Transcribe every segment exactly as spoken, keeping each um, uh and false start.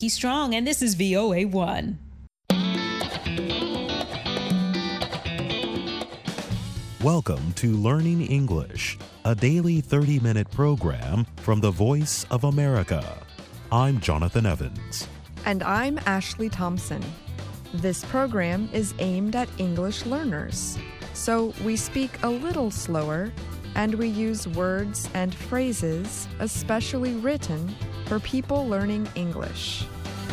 He's Strong, and this is V O A one. Welcome to Learning English, a daily thirty-minute program from the Voice of America. I'm Jonathan Evans. And I'm Ashley Thompson. This program is aimed at English learners, so we speak a little slower and we use words and phrases especially written for people learning English.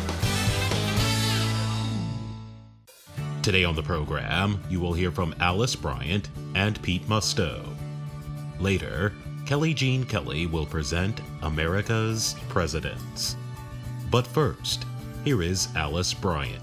Today on the program, you will hear from Alice Bryant and Pete Musto. Later, Kelly Jean Kelly will present America's Presidents. But first, here is Alice Bryant.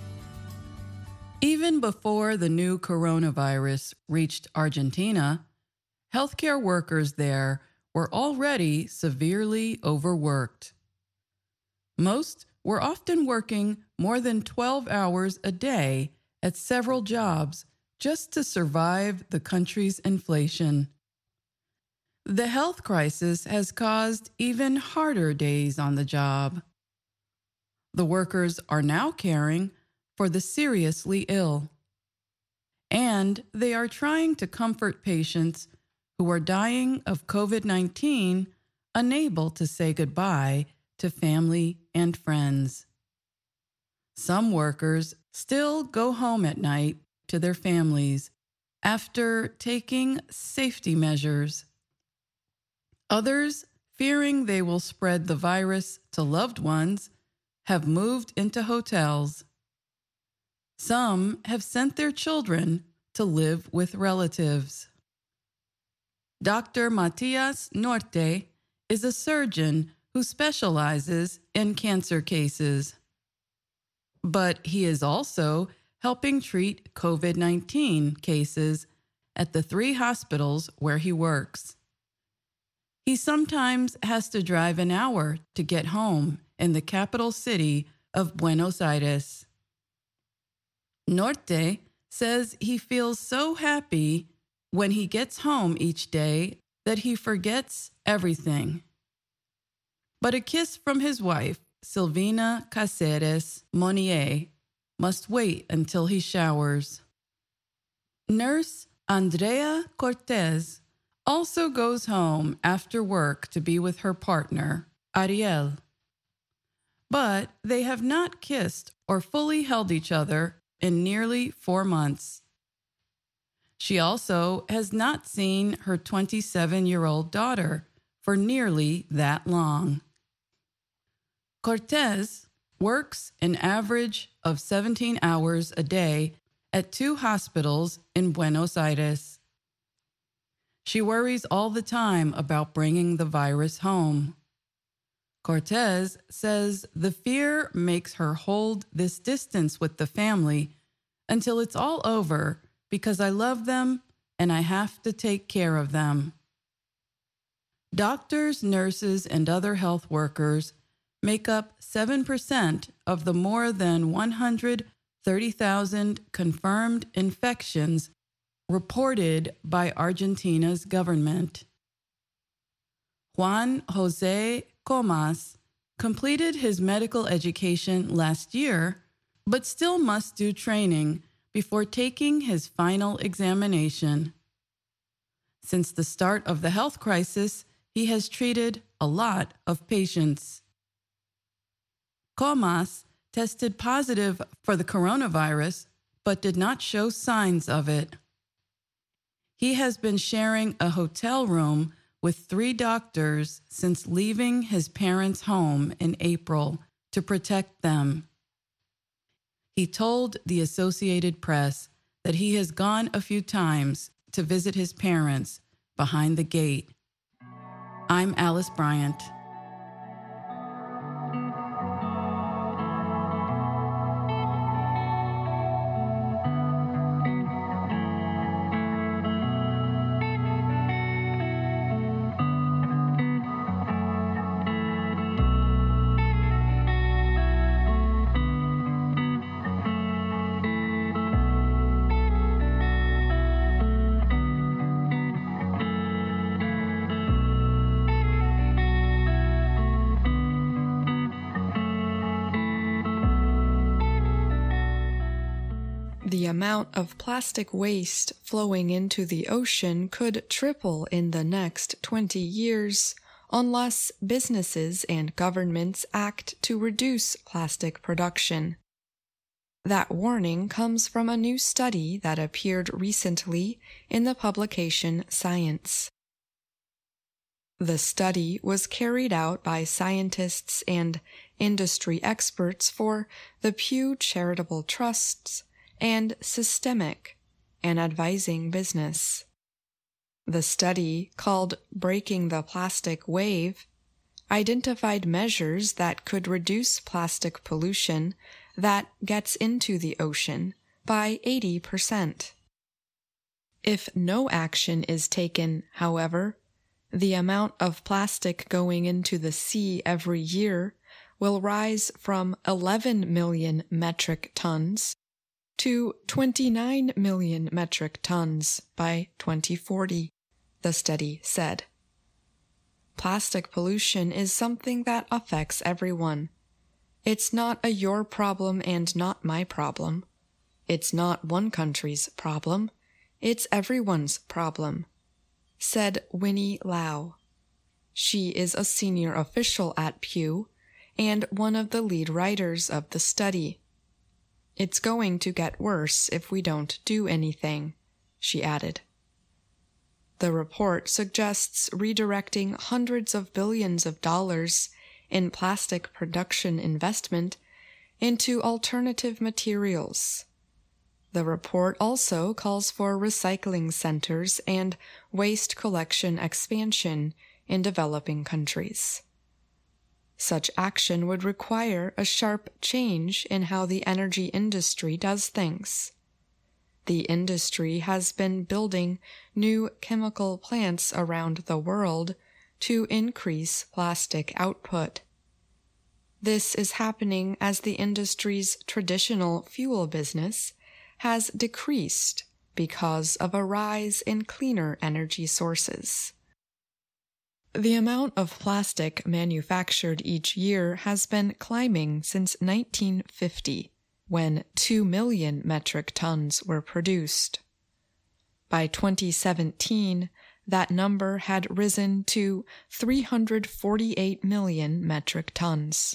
Even before the new coronavirus reached Argentina, healthcare workers there were already severely overworked. Most were often working more than twelve hours a day at several jobs just to survive the country's inflation. The health crisis has caused even harder days on the job. The workers are now caring for the seriously ill, and they are trying to comfort patients who are dying of covid nineteen, unable to say goodbye to family and friends. Some workers still go home at night to their families after taking safety measures. Others, fearing they will spread the virus to loved ones, have moved into hotels. Some have sent their children to live with relatives. Doctor Matias Norte is a surgeon who specializes in cancer cases. But he is also helping treat covid nineteen cases at the three hospitals where he works. He sometimes has to drive an hour to get home in the capital city of Buenos Aires. Norte says he feels so happy when he gets home each day that he forgets everything. But a kiss from his wife, Silvina Caceres Monnier, must wait until he showers. Nurse Andrea Cortez also goes home after work to be with her partner, Ariel. But they have not kissed or fully held each other in nearly four months. She also has not seen her twenty-seven-year-old daughter for nearly that long. Cortez works an average of seventeen hours a day at two hospitals in Buenos Aires. She worries all the time about bringing the virus home. Cortez says the fear makes her hold this distance with the family until it's all over because I love them and I have to take care of them. Doctors, nurses, and other health workers make up seven percent of the more than one hundred thirty thousand confirmed infections reported by Argentina's government. Juan Jose Comas completed his medical education last year, but still must do training before taking his final examination. Since the start of the health crisis, he has treated a lot of patients. Comas tested positive for the coronavirus, but did not show signs of it. He has been sharing a hotel room with three doctors since leaving his parents' home in April to protect them. He told the Associated Press that he has gone a few times to visit his parents behind the gate. I'm Alice Bryant. The amount of plastic waste flowing into the ocean could triple in the next twenty years unless businesses and governments act to reduce plastic production. That warning comes from a new study that appeared recently in the publication Science. The study was carried out by scientists and industry experts for the Pew Charitable Trusts and Systemic, an advising business. The study, called Breaking the Plastic Wave, identified measures that could reduce plastic pollution that gets into the ocean by eighty percent. If no action is taken, however, the amount of plastic going into the sea every year will rise from eleven million metric tons to twenty-nine million metric tons by twenty forty, the study said. Plastic pollution is something that affects everyone. It's not a your problem and not my problem. It's not one country's problem. It's everyone's problem, said Winnie Lau. She is a senior official at Pew and one of the lead writers of the study. It's going to get worse if we don't do anything, she added. The report suggests redirecting hundreds of billions of dollars in plastic production investment into alternative materials. The report also calls for recycling centers and waste collection expansion in developing countries. Such action would require a sharp change in how the energy industry does things. The industry has been building new chemical plants around the world to increase plastic output. This is happening as the industry's traditional fuel business has decreased because of a rise in cleaner energy sources. The amount of plastic manufactured each year has been climbing since nineteen fifty, when two million metric tons were produced. By twenty seventeen, that number had risen to three hundred forty-eight million metric tons.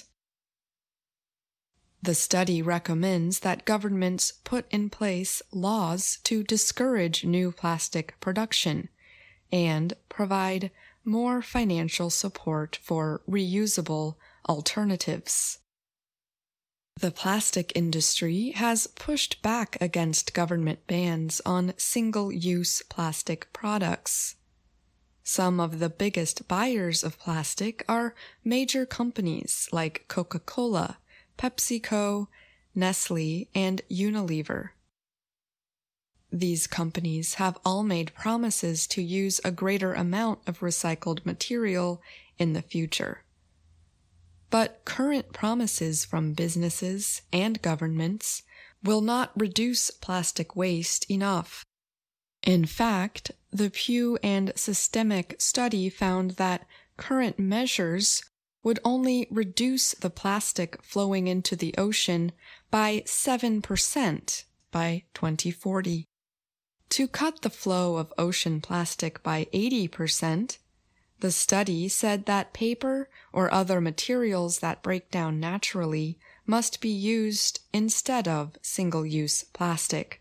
The study recommends that governments put in place laws to discourage new plastic production and provide more financial support for reusable alternatives. The plastic industry has pushed back against government bans on single-use plastic products. Some of the biggest buyers of plastic are major companies like Coca-Cola, PepsiCo, Nestle, and Unilever. These companies have all made promises to use a greater amount of recycled material in the future. But current promises from businesses and governments will not reduce plastic waste enough. In fact, the Pew and Systemic study found that current measures would only reduce the plastic flowing into the ocean by seven percent by twenty forty. To cut the flow of ocean plastic by eighty percent, the study said that paper or other materials that break down naturally must be used instead of single-use plastic.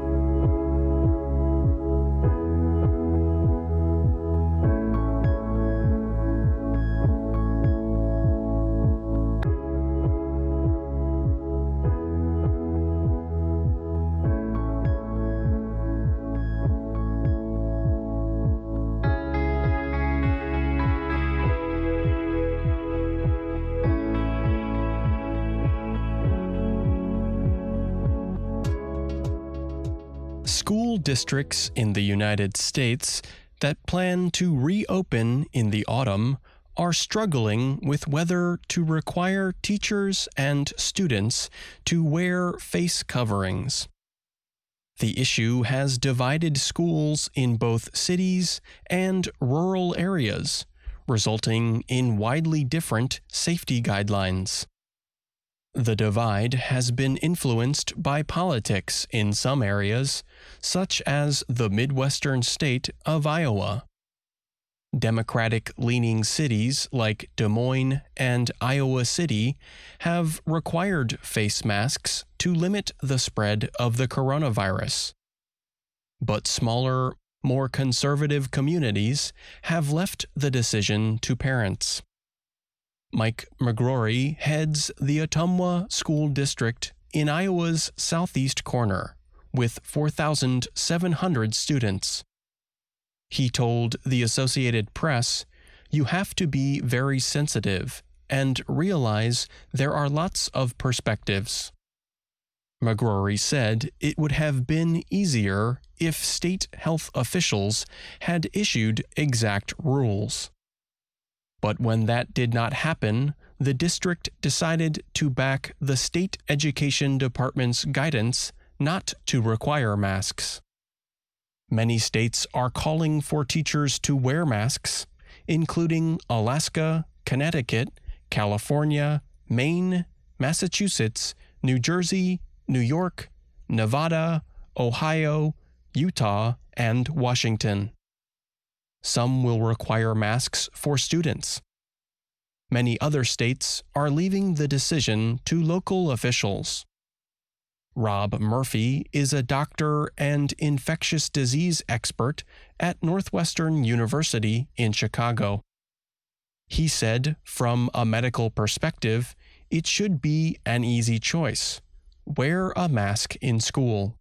School districts in the United States that plan to reopen in the autumn are struggling with whether to require teachers and students to wear face coverings. The issue has divided schools in both cities and rural areas, resulting in widely different safety guidelines. The divide has been influenced by politics in some areas, such as the Midwestern state of Iowa. Democratic-leaning cities like Des Moines and Iowa City have required face masks to limit the spread of the coronavirus. But smaller, more conservative communities have left the decision to parents. Mike McGrory heads the Ottumwa School District in Iowa's southeast corner, with four thousand seven hundred students. He told the Associated Press, "You have to be very sensitive and realize there are lots of perspectives." McGrory said it would have been easier if state health officials had issued exact rules. But when that did not happen, the district decided to back the state education department's guidance not to require masks. Many states are calling for teachers to wear masks, including Alaska, Connecticut, California, Maine, Massachusetts, New Jersey, New York, Nevada, Ohio, Utah, and Washington. Some will require masks for students. Many other states are leaving the decision to local officials. Rob Murphy is a doctor and infectious disease expert at Northwestern University in Chicago. He said, from a medical perspective, it should be an easy choice. Wear a mask in school.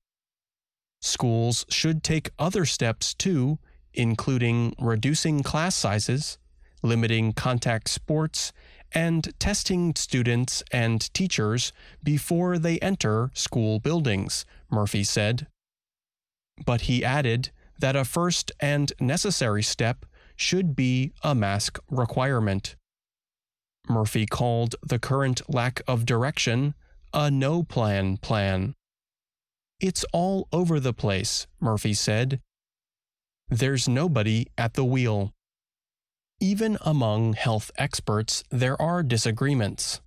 Schools should take other steps too, including reducing class sizes, limiting contact sports, and testing students and teachers before they enter school buildings, Murphy said. But he added that a first and necessary step should be a mask requirement. Murphy called the current lack of direction a no-plan plan. "It's all over the place," Murphy said. "There's nobody at the wheel." Even among health experts, there are disagreements.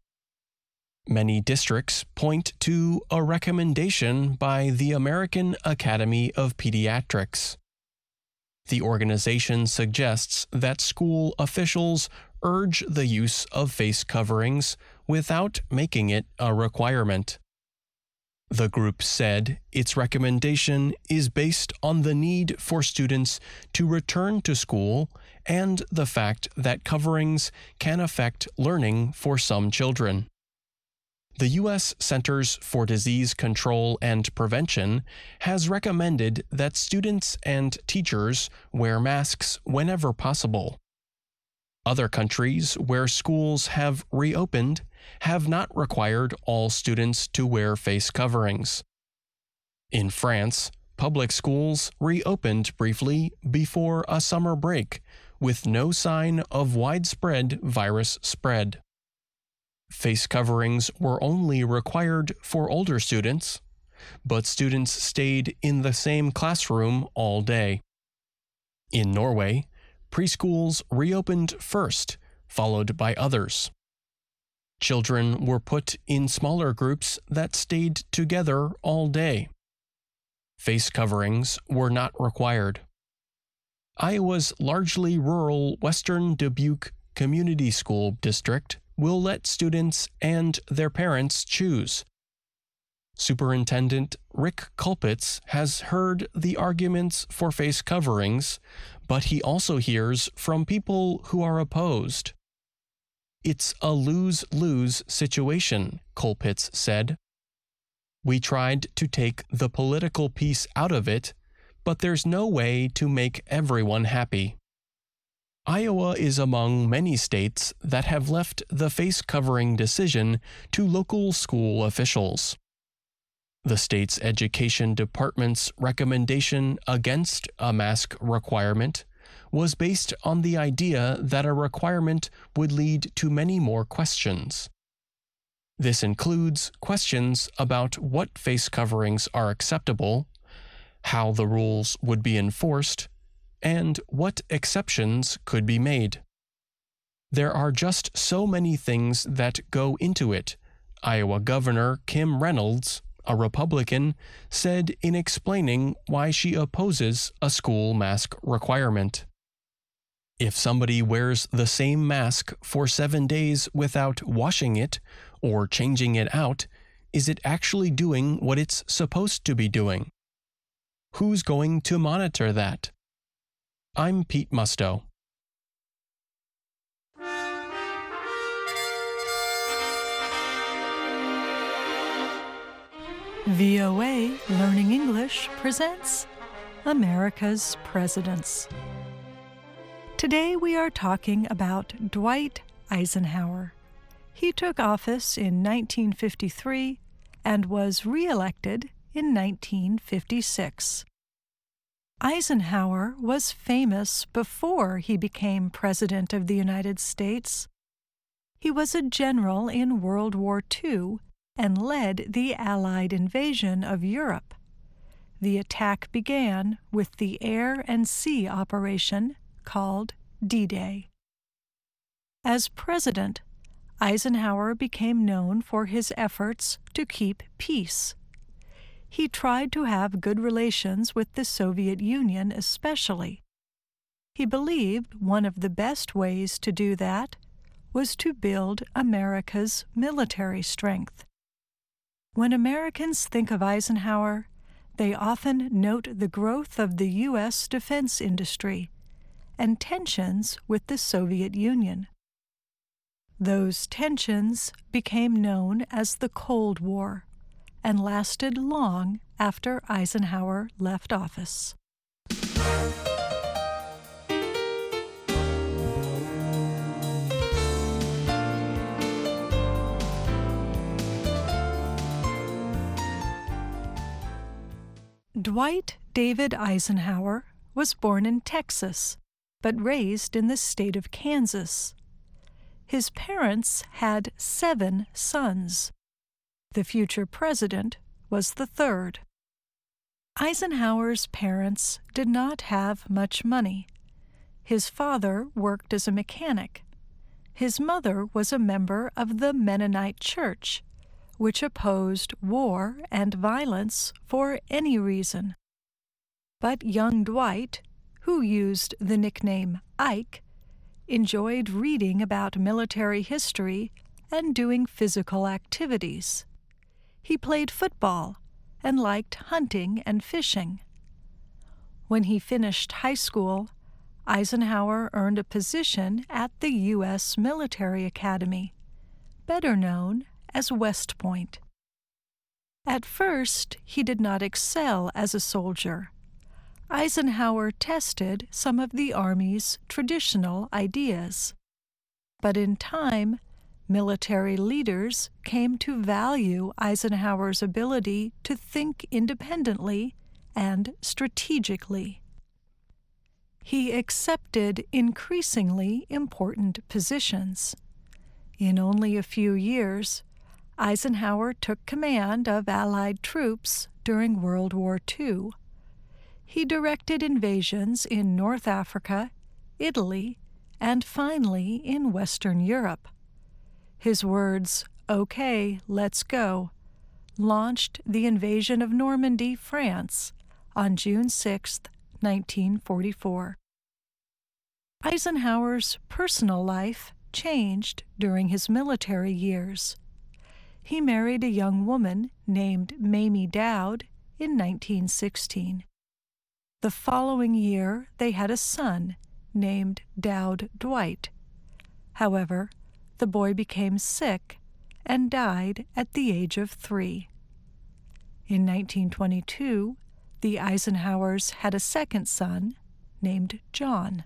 Many districts point to a recommendation by the American Academy of Pediatrics. The organization suggests that school officials urge the use of face coverings without making it a requirement. The group said its recommendation is based on the need for students to return to school and the fact that coverings can affect learning for some children. The U S Centers for Disease Control and Prevention has recommended that students and teachers wear masks whenever possible. Other countries where schools have reopened have not required all students to wear face coverings. In France, public schools reopened briefly before a summer break, with no sign of widespread virus spread. Face coverings were only required for older students, but students stayed in the same classroom all day. In Norway, preschools reopened first, followed by others. Children were put in smaller groups that stayed together all day. Face coverings were not required. Iowa's largely rural Western Dubuque Community School District will let students and their parents choose. Superintendent Rick Kulpitz has heard the arguments for face coverings, but he also hears from people who are opposed. "It's a lose-lose situation," Kulpitz said. "We tried to take the political piece out of it, but there's no way to make everyone happy." Iowa is among many states that have left the face covering decision to local school officials. The state's education department's recommendation against a mask requirement was based on the idea that a requirement would lead to many more questions. This includes questions about what face coverings are acceptable, how the rules would be enforced, and what exceptions could be made. There are just so many things that go into it, Iowa Governor Kim Reynolds, a Republican, said in explaining why she opposes a school mask requirement. If somebody wears the same mask for seven days without washing it or changing it out, is it actually doing what it's supposed to be doing? Who's going to monitor that? I'm Pete Musto. V O A Learning English presents America's Presidents. Today we are talking about Dwight Eisenhower. He took office in nineteen fifty-three and was re-elected in nineteen fifty-six. Eisenhower was famous before he became President of the United States. He was a general in World War Two and led the Allied invasion of Europe. The attack began with the air and sea operation called D-Day. As president, Eisenhower became known for his efforts to keep peace. He tried to have good relations with the Soviet Union especially. He believed one of the best ways to do that was to build America's military strength. When Americans think of Eisenhower, they often note the growth of the U S defense industry and tensions with the Soviet Union. Those tensions became known as the Cold War and lasted long after Eisenhower left office. Dwight David Eisenhower was born in Texas, but raised in the state of Kansas. His parents had seven sons. The future president was the third. Eisenhower's parents did not have much money. His father worked as a mechanic. His mother was a member of the Mennonite Church, which opposed war and violence for any reason. But young Dwight, who used the nickname Ike, enjoyed reading about military history and doing physical activities. He played football and liked hunting and fishing. When he finished high school, Eisenhower earned a position at the U S Military Academy, better known as West Point. At first, he did not excel as a soldier. Eisenhower tested some of the Army's traditional ideas. But in time, military leaders came to value Eisenhower's ability to think independently and strategically. He accepted increasingly important positions. In only a few years, Eisenhower took command of Allied troops during World War Two. He directed invasions in North Africa, Italy, and finally in Western Europe. His words, "Okay, let's go," launched the invasion of Normandy, France, on June sixth, nineteen forty-four. Eisenhower's personal life changed during his military years. He married a young woman named Mamie Dowd in nineteen sixteen. The following year, they had a son named Dowd Dwight. However, the boy became sick and died at the age of three. In nineteen twenty-two, the Eisenhowers had a second son named John.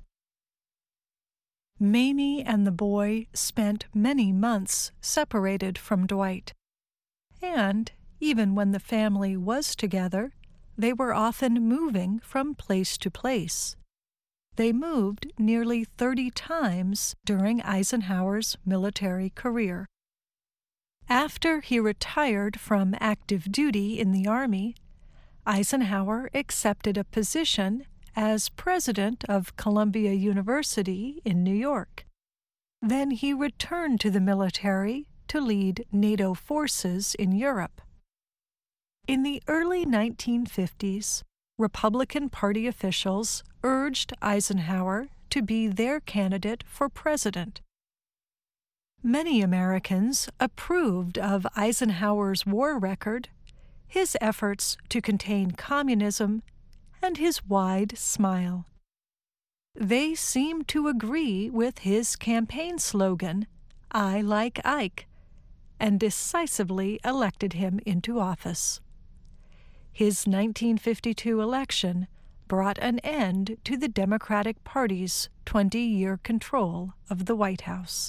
Mamie and the boy spent many months separated from Dwight. And even when the family was together, they were often moving from place to place. They moved nearly thirty times during Eisenhower's military career. After he retired from active duty in the Army, Eisenhower accepted a position as president of Columbia University in New York. Then he returned to the military to lead NATO forces in Europe. In the early nineteen fifties, Republican Party officials urged Eisenhower to be their candidate for president. Many Americans approved of Eisenhower's war record, his efforts to contain communism, and his wide smile. They seemed to agree with his campaign slogan, "I like Ike," and decisively elected him into office. His nineteen fifty-two election brought an end to the Democratic Party's twenty-year control of the White House.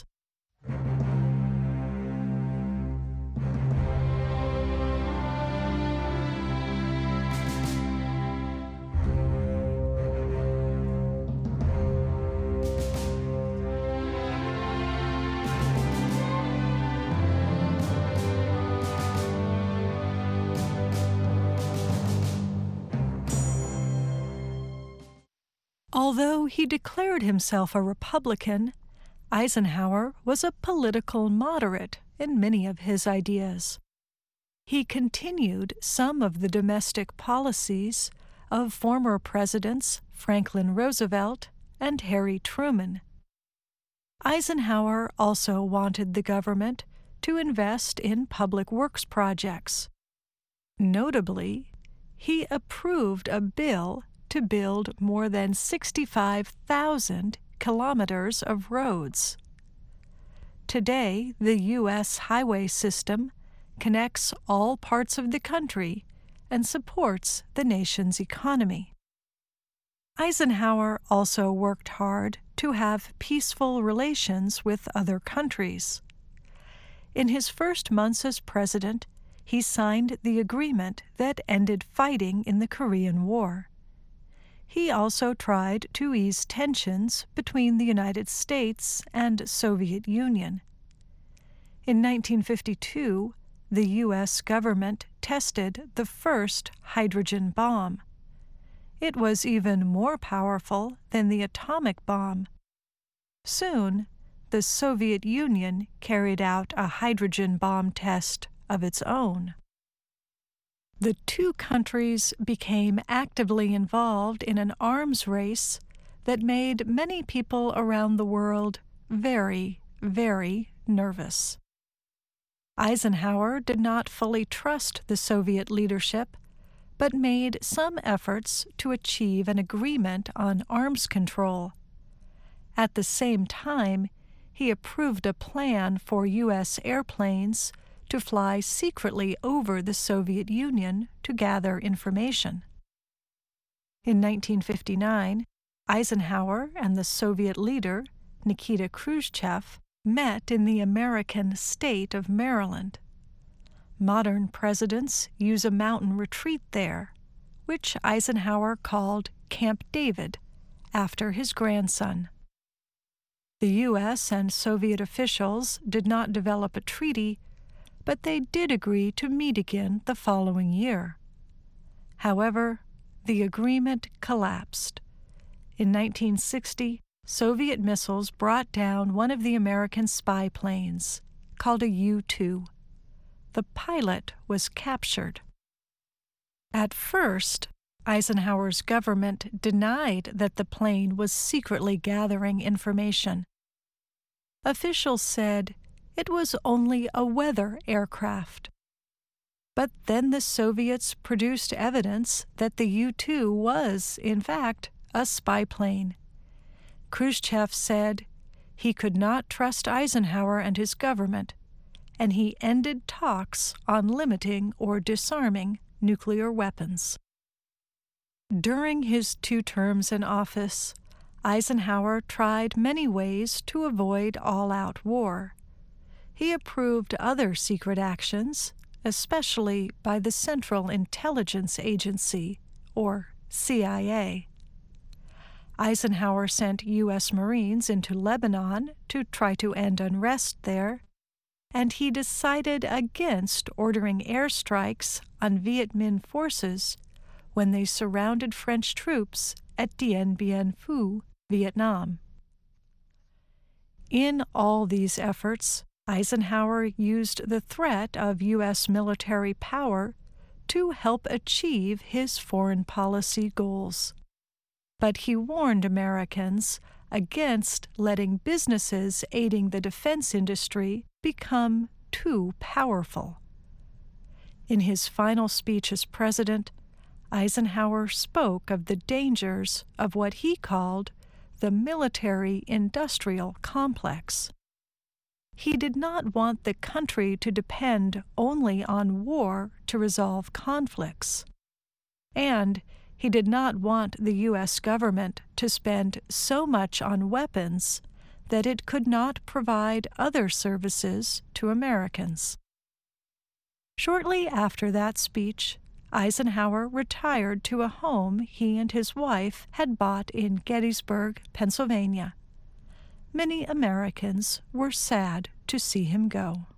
Although he declared himself a Republican, Eisenhower was a political moderate in many of his ideas. He continued some of the domestic policies of former presidents Franklin Roosevelt and Harry Truman. Eisenhower also wanted the government to invest in public works projects. Notably, he approved a bill to build more than sixty-five thousand kilometers of roads. Today, the U S highway system connects all parts of the country and supports the nation's economy. Eisenhower also worked hard to have peaceful relations with other countries. In his first months as president, he signed the agreement that ended fighting in the Korean War. He also tried to ease tensions between the United States and Soviet Union. In nineteen fifty-two, the U S government tested the first hydrogen bomb. It was even more powerful than the atomic bomb. Soon, the Soviet Union carried out a hydrogen bomb test of its own. The two countries became actively involved in an arms race that made many people around the world very, very nervous. Eisenhower did not fully trust the Soviet leadership, but made some efforts to achieve an agreement on arms control. At the same time, he approved a plan for U S airplanes to fly secretly over the Soviet Union to gather information. In nineteen fifty-nine, Eisenhower and the Soviet leader, Nikita Khrushchev, met in the American state of Maryland. Modern presidents use a mountain retreat there, which Eisenhower called Camp David, after his grandson. The U S and Soviet officials did not develop a treaty, but they did agree to meet again the following year. However, the agreement collapsed. In nineteen sixty, Soviet missiles brought down one of the American spy planes, called a U two. The pilot was captured. At first, Eisenhower's government denied that the plane was secretly gathering information. Officials said it was only a weather aircraft. But then the Soviets produced evidence that the U two was, in fact, a spy plane. Khrushchev said he could not trust Eisenhower and his government, and he ended talks on limiting or disarming nuclear weapons. During his two terms in office, Eisenhower tried many ways to avoid all-out war. He approved other secret actions, especially by the Central Intelligence Agency, or C I A. Eisenhower sent U S Marines into Lebanon to try to end unrest there, and he decided against ordering airstrikes on Viet Minh forces when they surrounded French troops at Dien Bien Phu, Vietnam. In all these efforts, Eisenhower used the threat of U S military power to help achieve his foreign policy goals. But he warned Americans against letting businesses aiding the defense industry become too powerful. In his final speech as president, Eisenhower spoke of the dangers of what he called the military-industrial complex. He did not want the country to depend only on war to resolve conflicts, and he did not want the U S government to spend so much on weapons that it could not provide other services to Americans. Shortly after that speech, Eisenhower retired to a home he and his wife had bought in Gettysburg, Pennsylvania. Many Americans were sad to see him go.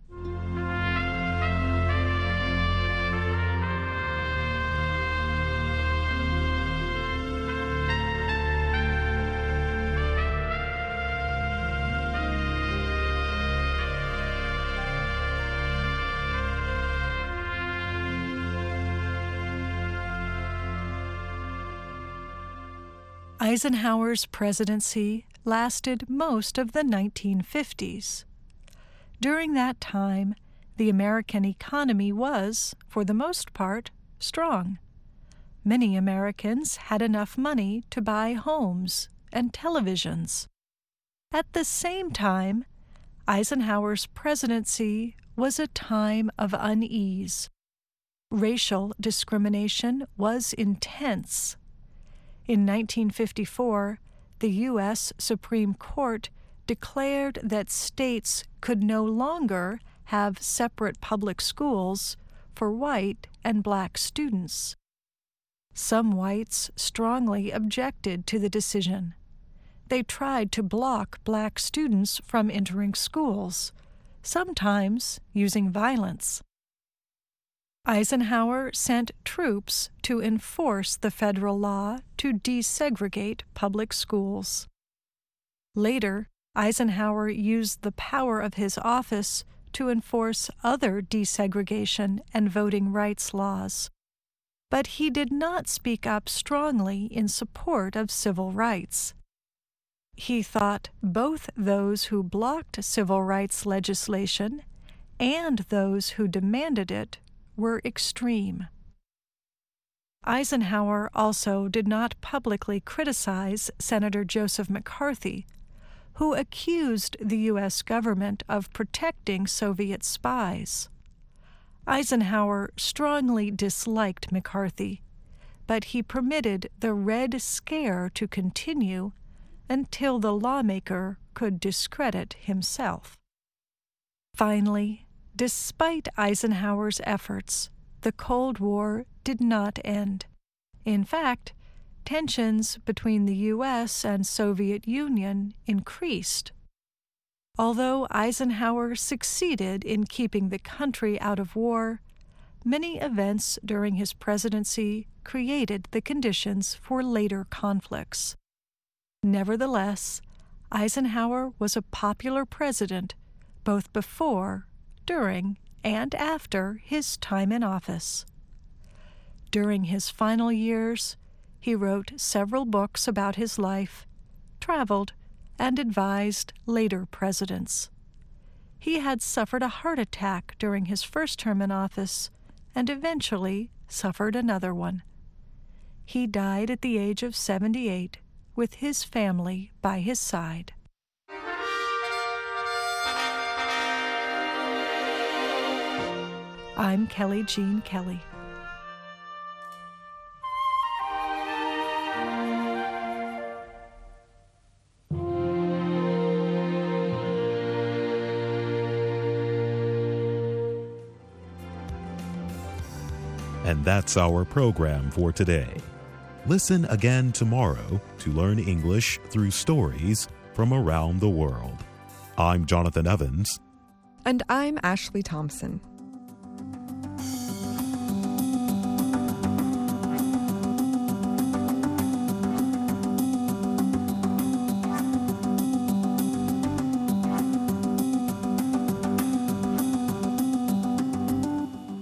Eisenhower's presidency lasted most of the nineteen fifties. During that time, the American economy was, for the most part, strong. Many Americans had enough money to buy homes and televisions. At the same time, Eisenhower's presidency was a time of unease. Racial discrimination was intense. In nineteen fifty-four, the U S Supreme Court declared that states could no longer have separate public schools for white and black students. Some whites strongly objected to the decision. They tried to block black students from entering schools, sometimes using violence. Eisenhower sent troops to enforce the federal law to desegregate public schools. Later, Eisenhower used the power of his office to enforce other desegregation and voting rights laws. But he did not speak up strongly in support of civil rights. He thought both those who blocked civil rights legislation and those who demanded it were extreme. Eisenhower also did not publicly criticize Senator Joseph McCarthy, who accused the U S government of protecting Soviet spies. Eisenhower strongly disliked McCarthy, but he permitted the Red Scare to continue until the lawmaker could discredit himself. Finally, despite Eisenhower's efforts, the Cold War did not end. In fact, tensions between the U S and Soviet Union increased. Although Eisenhower succeeded in keeping the country out of war, many events during his presidency created the conditions for later conflicts. Nevertheless, Eisenhower was a popular president both before, during, and after his time in office. During his final years, he wrote several books about his life, traveled, and advised later presidents. He had suffered a heart attack during his first term in office and eventually suffered another one. He died at the age of seventy-eight with his family by his side. I'm Kelly Jean Kelly. And that's our program for today. Listen again tomorrow to learn English through stories from around the world. I'm Jonathan Evans. And I'm Ashley Thompson.